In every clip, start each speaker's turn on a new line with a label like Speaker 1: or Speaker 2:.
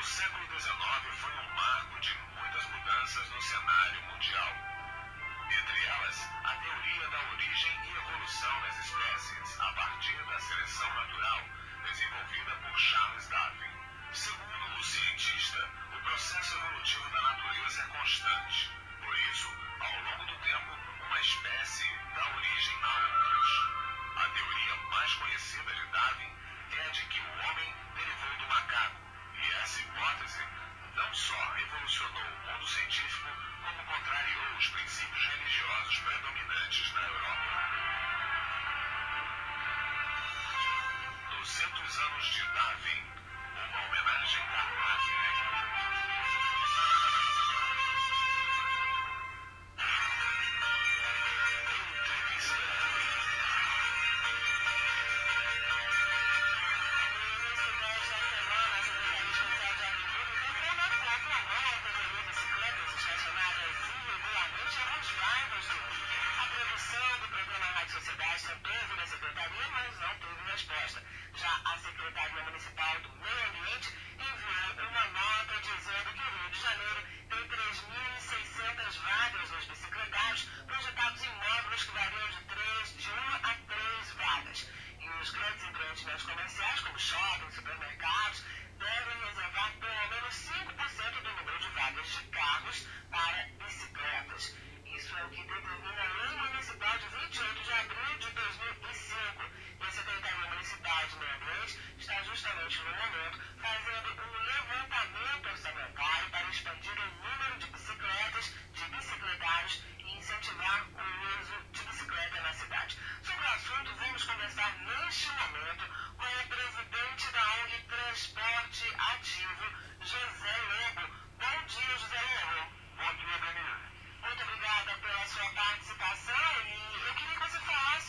Speaker 1: século XIX foi um marco de muitas mudanças no cenário mundial. Entre elas, a teoria da origem e evolução das espécies, a partir da seleção natural, desenvolvida por Charles Darwin. Segundo o cientista, o processo evolutivo da natureza é constante. Por isso, ao longo do tempo, uma espécie dá origem a outras. A teoria mais conhecida de Darwin é a de que o homem derivou do macaco, e essa hipótese não só revolucionou o mundo científico, como contrariou os princípios religiosos predominantes na Europa. 200 anos de Darwin, uma homenagem da ave. Já a Secretaria Municipal do Meio Ambiente enviou uma nota dizendo que o Rio de Janeiro tem 3.600 vagas nos bicicletários projetados em módulos que variam de 1 a 3 vagas. E os grandes empreendimentos comerciais, como shoppings, supermercados, devem reservar pelo menos 5% do número de vagas de carros para bicicletas. Isso é o que determina a Lei Municipal de 28 de abril de 2005. E a Secretaria Municipal de Meio Ambiente está justamente no momento fazendo um levantamento orçamentário para expandir o número de bicicletas, de bicicletários e incentivar o uso de bicicleta na cidade. Sobre o assunto, vamos conversar neste momento com o presidente da ONG Transporte Ativo, José Lobo. Bom dia, José Lobo. Bom dia, Denise. Muito obrigada pela sua participação e eu queria que você falasse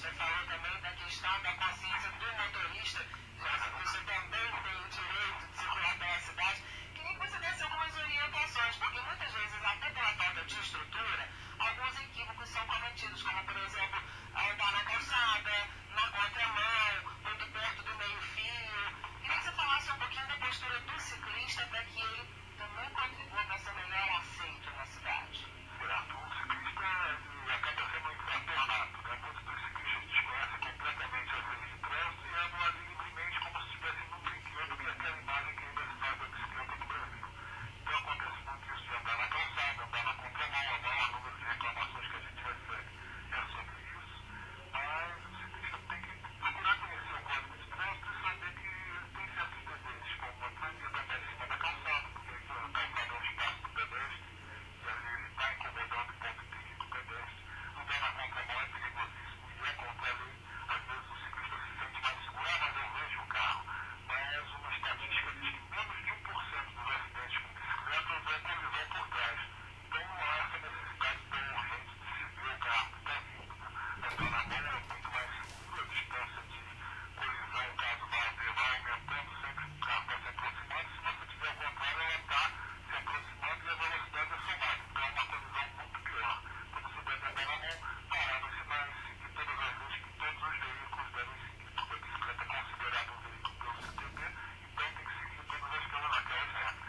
Speaker 1: Você falou também da questão da consciência do motorista, já que você também tem o direito de circular pela cidade. Queria que você desse algumas orientações, porque muitas vezes, até pela falta de estrutura, alguns equívocos são cometidos, como, por exemplo, andar na calçada, na contramão, muito perto do meio-fio. Queria que você falasse um pouquinho da postura do ciclista para que ele também contribua para ser melhor aceito na cidade.
Speaker 2: Certo. O ciclista acaba sendo infratornado, né? Muitos dos ciclistas desconhecem completamente as leis de trânsito e andam ali livremente como se estivessem num brinquedo, que é aquela imagem que ainda se faz da bicicleta no Brasil. Então acontece muito isso de andar na calçada, andar na contramão, a maior número de reclamações que a gente recebe é sobre isso. Mas o ciclista tem que procurar conhecer o código de trânsito e saber que tem certos deveres, como a proibida andar em cima da calçada, porque a calçada é um espaço do pedestre, e às vezes está incomodando o ponto de vista do pedestre. Andar na contramão é perigosíssimo e é contra a lei. Às vezes o ciclista se sente mais seguro, mas eu vejo o carro. Mas uma estatística diz que menos de 1% dos acidentes com bicicletas é colisão por trás. Então não há essa necessidade tão urgente de se ver o carro que está vindo. Andar na mão é muito mais seguro, a distância de colisão, caso vá haver, vai aumentando sempre que o carro está se aproximando. Se você tiver ao contrário, ela está se aproximando e a velocidade é somada. Então é uma colisão muito pior. Então você deve andar na mão, parar nos sinais, seguir todas as leis que todos os veículos devem seguir. Porque a bicicleta é considerada um veículo pelo CTB, então tem que seguir todas aquelas regras.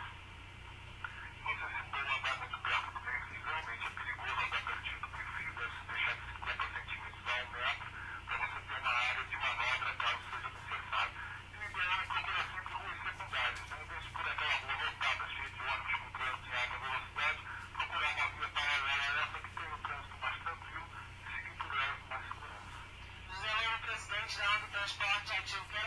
Speaker 2: Você citou andar muito perto do meio-fio, realmente é perigoso andar pertinho do meio-fio, deve se deixar de 50 centímetros a 1 metro, para você ter uma área de manobra caso seja necessário. E o ideal é procurar sempre ruas secundárias, né? Em vez de por aquela rua lotada, cheia de ônibus com trânsito em alta velocidade, procurar uma via paralela a essa que tem o trânsito mais tranquilo e seguir por ela com mais segurança.
Speaker 1: José Lano, presidente da Transporte Ativo, quero